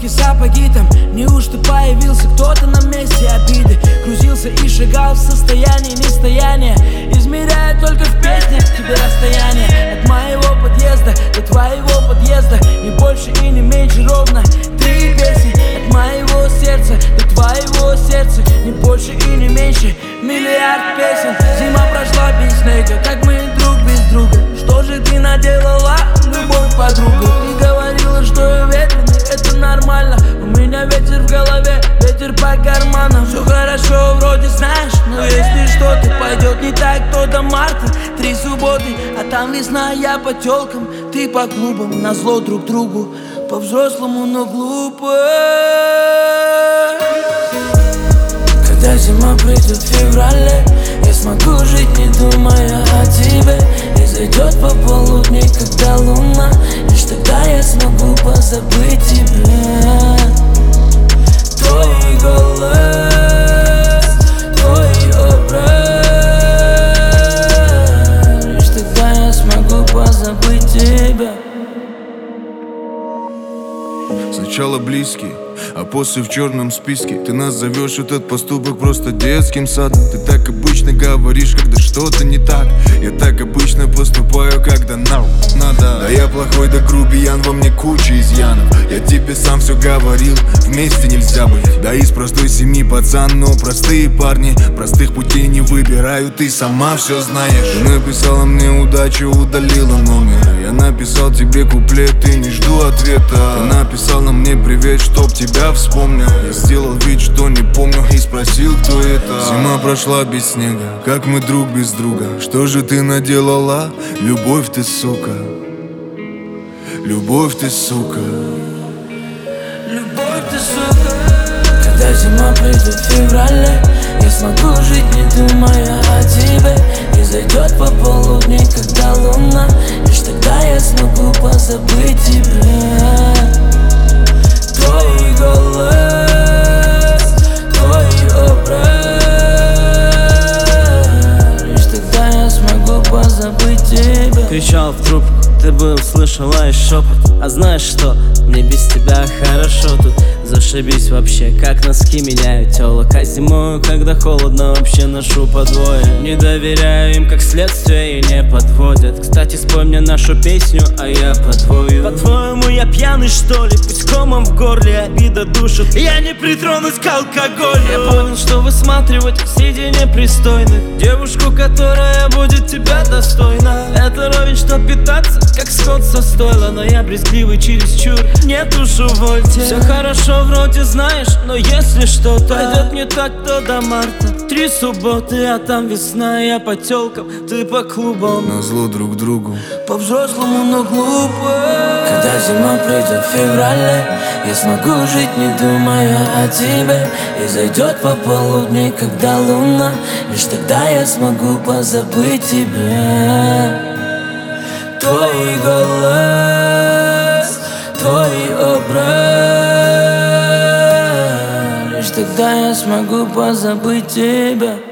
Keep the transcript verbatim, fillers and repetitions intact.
кроссовки, сапоги там. Неужто появился кто-то на месте обиды? Крутился и шагал в состоянии нестояния, измеряя только в песнях тебе расстояние. От моего подъезда до твоего подъезда не больше и не меньше, ровно три песни. От моего сердца до твоего сердца не больше и не меньше, миллиард песен. Зима прошла без снега, как мы друг без друга. Что же ты наделала, любовь, подруга? Ты говорила, что я ветреный, это нормально. У меня ветер в голове, ветер по карманам. Все хорошо, вроде знаешь, но если что-то пойдет не так, то до марта три субботы, а там весна, я по телкам, ты по клубам. Назло друг другу, по-взрослому, но глупо. Когда зима придет в феврале, я смогу жить, не думая о тебе. И зайдет пополудни, когда луна, лишь тогда я смогу позабыть тебя. Твой голос, твой образ, лишь тогда я смогу позабыть тебя. Сначала близкий, а после в черном списке. Ты назовешь этот поступок просто детским садом. Ты так обычно говоришь, когда что-то не так. Я так обычно поступаю, когда нам надо. Да я плохой, да грубиян, во мне куча изъянов. Я тебе сам все говорил, вместе нельзя быть. Да из простой семьи пацан, но простые парни простых путей не выбирают, ты сама все знаешь. Ты написала мне удачу, удалила номер. Я написал тебе куплет и не жду ответа. Ты написала мне привет, чтоб тебя вспомнил. Я сделал вид, что не помню, и спросил, кто это. Зима прошла без снега, как мы друг без друга. Что же ты наделала? Любовь ты, сука. Любовь ты, сука. Любовь ты, сука. Когда зима придет в феврале, я смогу жить, не думая о тебе. И зайдет пополудни, когда луна, лишь тогда я смогу позабыть тебя. Твой голос, твой образ, лишь тогда я смогу позабыть тебя. Кричал в трубку, ты бы услышала и шепот. А знаешь что, мне без тебя хорошо тут. Зашибись вообще, как носки меняют тёлок. А зимою, когда холодно, вообще ношу по двое. Не доверяю им, как следствие, и не подводят. Кстати, спой мне нашу песню, а я подвою. По-твоему, я пьяный, что ли? Пусть комом в горле, обида душит. Я не притронусь к алкоголю. Я понял, что высматривать среди непристойных девушку, которая будет тебя достойна. Это ровень, что питаться, как скот со стойла. Но я брезгливый чересчур, не душу вольте. Все хорошо вроде знаешь, но если что-то пойдет не так, то до марта три субботы, а там весна, я по телкам, ты по клубам. Назло друг другу, по-взрослому, но глупо. Когда зима придет в феврале, я смогу жить, не думая о тебе. И зайдет пополудни, когда луна, лишь тогда я смогу позабыть тебя. Твой голос, твой образ, лишь тогда я смогу позабыть тебя.